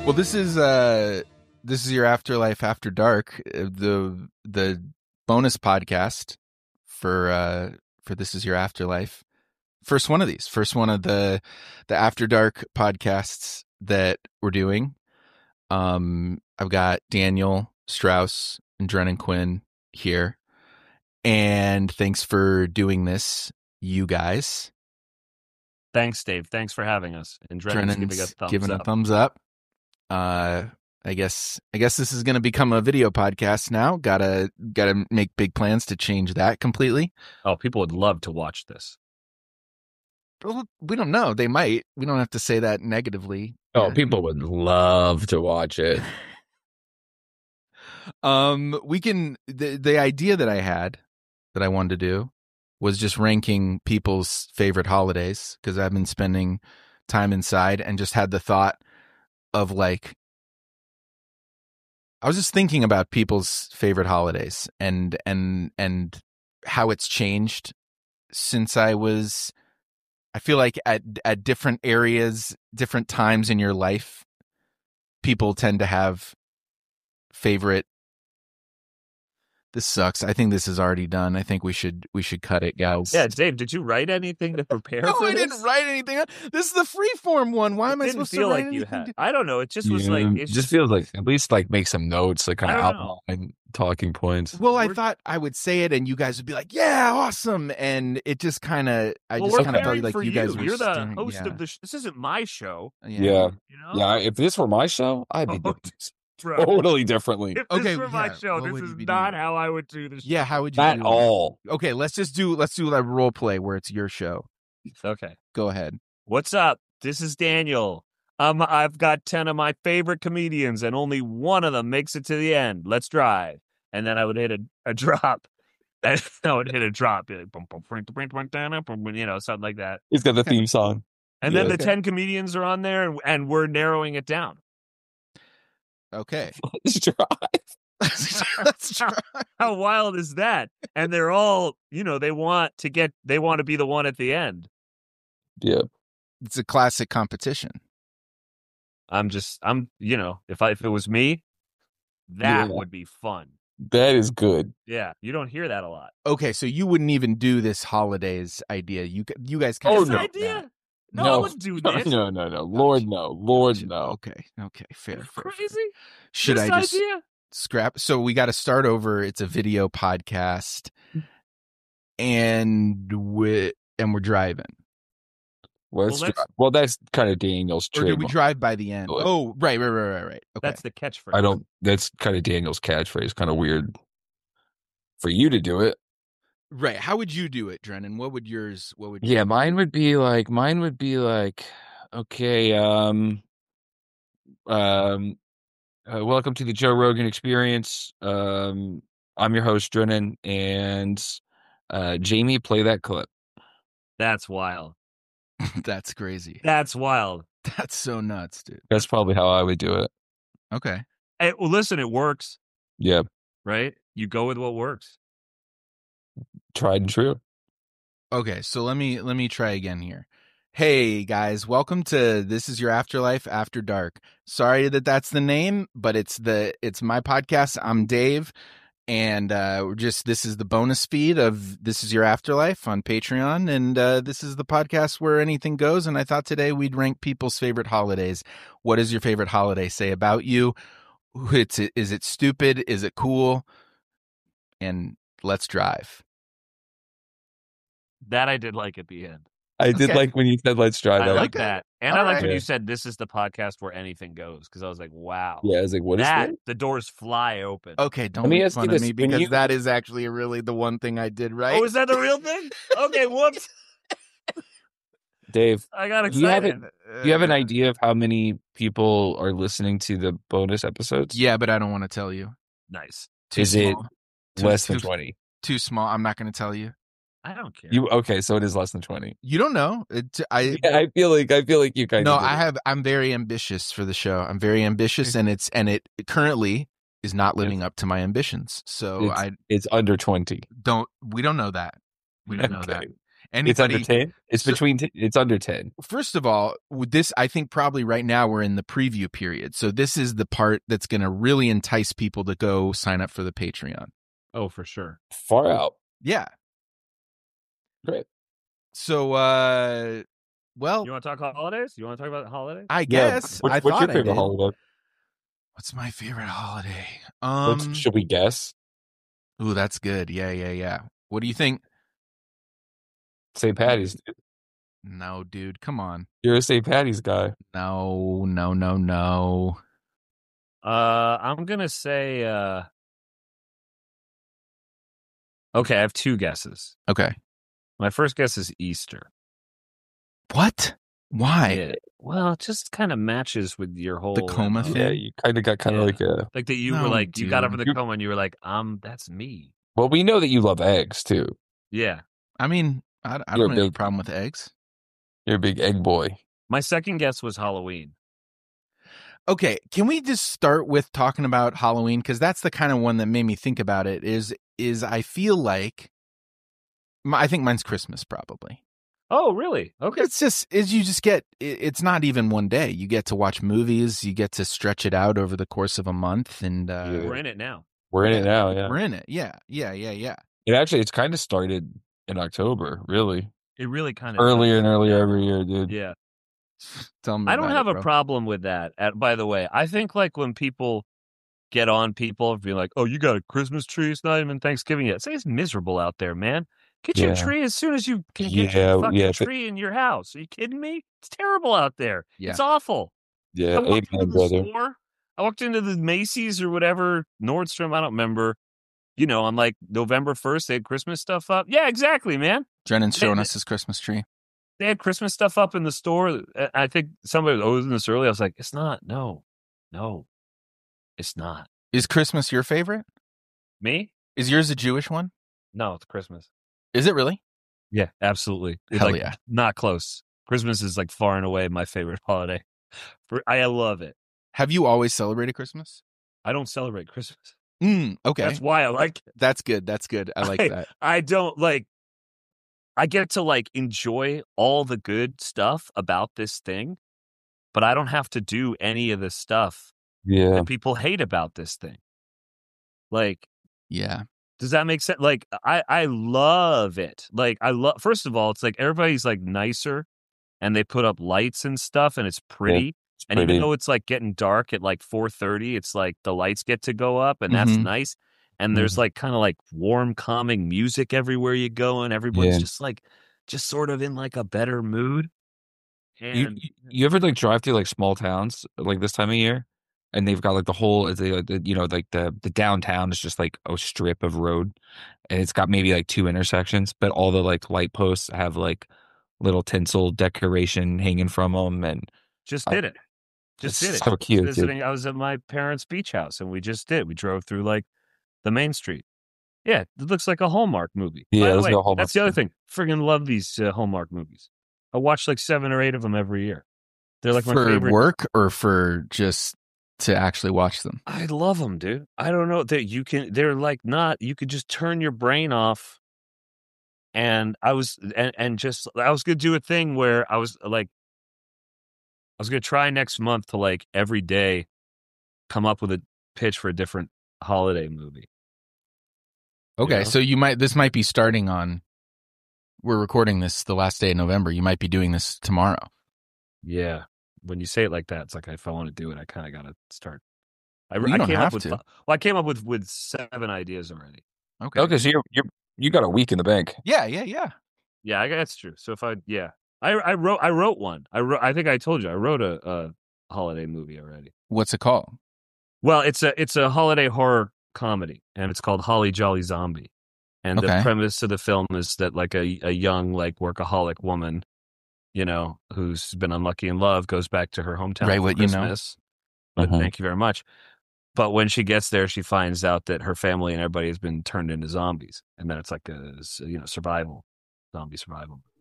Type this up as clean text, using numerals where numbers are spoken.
Well, this is your Afterlife After Dark, the bonus podcast for This Is Your Afterlife. First one of these, first one of the After Dark podcasts that we're doing. I've got Daniel Strauss and Drennan Quinn here, and thanks for doing this, you guys. Thanks, Dave. Thanks for having us. And Drennan's giving a thumbs up. I guess this is going to become a video podcast now. Gotta make big plans to change that completely. Oh, people would love to watch this. Well, we don't know. They might. We don't have to say that negatively. Oh, people would love to watch it. We can. The idea that I had, that I wanted to do, was just ranking people's favorite holidays, because I've been spending time inside and just had the thought of, like, I was just thinking about people's favorite holidays and how it's changed since I feel like at different areas, different times in your life, people tend to have favorite. This sucks. I think this is already done. I think we should cut it, guys. Yeah, Dave, did you write anything to prepare for this? No, I didn't write anything. This is the freeform one. Why am I supposed to write anything? I don't know. It just was like... It just feels like, at least like make some notes, like kind of outline talking points. Well, I thought I would say it and you guys would be like, yeah, awesome. And it just kind of, I just kind of felt like you guys were... You're the host of the... This isn't my show. Yeah. You know? Yeah, if this were my show, I'd be doing this totally differently. If this were my show, this is not how I would do this. Yeah, how would you do it? At all. Okay, let's do that role play where it's your show. Okay. Go ahead. What's up? This is Daniel. I've got 10 of my favorite comedians, and only one of them makes it to the end. Let's drive. And then I would hit a drop. And I would hit a drop. Be like, you know, something like that. He's got the theme song. And then the 10 comedians are on there, and we're narrowing it down. Okay. Let's drive. Let's try. How wild is that? And they're all, you know, they want to be the one at the end. Yeah. It's a classic competition. You know, if it was me, that would be fun. That is good. Yeah, you don't hear that a lot. Okay, so you wouldn't even do this holidays idea. You guys kind of idea? No, I wouldn't do this. No. Lord, no. Okay, fair. Crazy? Should this I just idea? scrap? So we got to start over. It's a video podcast, and we're driving. Well, that's kind of Daniel's trademark. Or did we drive by the end? Oh, right. Okay. That's the catchphrase. That's kind of Daniel's catchphrase. Kind of weird for you to do it. Right. How would you do it, Drennan? What would yours? Yeah, mine would be like, okay, welcome to the Joe Rogan Experience. I'm your host, Drennan, and Jamie, play that clip. That's wild. That's crazy. That's wild. That's so nuts, dude. That's probably how I would do it. Okay. Hey, well, listen, it works. Yeah. Right? You go with what works. Tried and true. Okay, so let me try again here. Hey guys, welcome to This Is Your Afterlife After Dark. Sorry that's the name, but it's my podcast. I'm Dave, and this is the bonus feed of This Is Your Afterlife on Patreon, and this is the podcast where anything goes. And I thought today we'd rank people's favorite holidays. What does your favorite holiday say about you? Is it stupid? Is it cool? And let's drive. That I did like at the end. I did like when you said let's drive. I like that. And I like when you said this is the podcast where anything goes, because I was like, wow. Yeah, I was like, what is that? The doors fly open. Okay, don't make fun of me, because that is actually really the one thing I did right. Oh, is that the real thing? Okay, whoops. Dave, I got excited. Do you have an idea of how many people are listening to the bonus episodes? Yeah, but I don't want to tell you. Nice. Is it less than 20? Too small. I'm not going to tell you. I don't care. Okay, so it is less than 20. You don't know. I feel like you kind of. No, I'm very ambitious for the show. I'm very ambitious, and it currently is not living up to my ambitions. So it's under 20. We don't know that. We don't know that. It's under Anybody? 10. It's So- between. It's under 10. First of all, with this, I think probably right now we're in the preview period. So this is the part that's going to really entice people to go sign up for the Patreon. Oh, for sure. Far out. Yeah. Great. So, well, You want to talk holidays? You want to talk about holidays? I guess What's, I what's your thought I favorite did. holiday? What's my favorite holiday? Should we guess? Ooh, that's good. Yeah. What do you think? St. Patty's. Dude. No, dude, come on. You're a St. Patty's guy. No. I'm gonna say. Okay, I have two guesses. Okay. My first guess is Easter. What? Why? Yeah. Well, it just kind of matches with your whole coma MO. thing? Yeah, you kind of got like a. Like that you No, were like you got dude. over the coma and you were like, that's me. Well, we know that you love eggs too. Yeah. I mean, I You're don't a have a big- problem with eggs. You're a big egg boy. My second guess was Halloween. Okay, can we just start with talking about Halloween? Because that's the kind of one that made me think about it. Is I feel like I think mine's Christmas probably. Oh, really? Okay. It's just you just get it's not even one day. You get to watch movies. You get to stretch it out over the course of a month, and We're in it now. We're in it now. Yeah. we're in it. Yeah. It's kind of started in October, really. It really kind of Earlier and earlier every year, dude. Yeah. Tell me. I don't about have it, a bro. problem with that. By the way, I think like when people get on people being like, "Oh, you got a Christmas tree? It's not even Thanksgiving yet." Say it's miserable out there, man. Get your Yeah. tree as soon as you can get Yeah, your fucking yeah, but- tree in your house. Are you kidding me? It's terrible out there. Yeah. It's awful. Yeah, I walked into amen, the brother. store. I walked into the Macy's or whatever, Nordstrom, I don't remember. You know, on like November 1st, they had Christmas stuff up. Yeah, exactly, man. Drennan's showing us his Christmas tree. They had Christmas stuff up in the store. I think somebody was, isn't this early? I was like, it's not. No, it's not. Is Christmas your favorite? Me? Is yours a Jewish one? No, it's Christmas. Is it really? Yeah, absolutely. It's Hell like, yeah. not close. Christmas is like far and away my favorite holiday. I love it. Have you always celebrated Christmas? I don't celebrate Christmas. Okay. That's why I like it. That's good. I like that. I don't like, I get to like enjoy all the good stuff about this thing, but I don't have to do any of the stuff Yeah. that people hate about this thing. Like, Yeah. does that make sense? Like, I love it. Like, first of all, it's like everybody's like nicer and they put up lights and stuff and it's pretty. It's And pretty. even though it's like getting dark at like 4:30, it's like the lights get to go up and that's Mhm. nice. And there's like kind of like warm, calming music everywhere you go, and everyone's Yeah. just sort of in like a better mood. And You ever like drive through like small towns like this time of year, and they've got like the whole the downtown is just like a strip of road, and it's got maybe like 2 intersections, but all the like light posts have like little tinsel decoration hanging from them, and just did it. it's Just did it. so cute, dude. Visiting, I was at my parents' beach house, and we just did. We drove through like the main street. Yeah, it looks like a Hallmark movie. Yeah, By it the looks way, like a Hallmark that's the other movie. thing. Friggin' love these Hallmark movies. I watch like 7 or 8 of them every year. They're like my for favorite. work or for just to actually watch them? I love them, dude. I don't know that you can. They're like not. You could just turn your brain off. And I was gonna do a thing where I was gonna try next month to like every day come up with a pitch for a different holiday movie. Okay, Yeah. so this might be starting on. We're recording this the last day of November. You might be doing this tomorrow. Yeah, when you say it like that, it's like if I want to do it, I kind of gotta start. I Well, you don't came have up with to. well, I came up with 7 ideas already. Okay. So you got a week in the bank. Yeah. Yeah, that's true. So if I wrote one. I think I told you I wrote a holiday movie already. What's it called? Well, it's a holiday horror comedy, and it's called Holly Jolly Zombie. And the Okay. premise of the film is that like a young like workaholic woman, you know, who's been unlucky in love, goes back to her hometown Right, for what you know. Christmas. But Mhm. thank you very much. But when she gets there, she finds out that her family and everybody has been turned into zombies, and then it's like a zombie survival.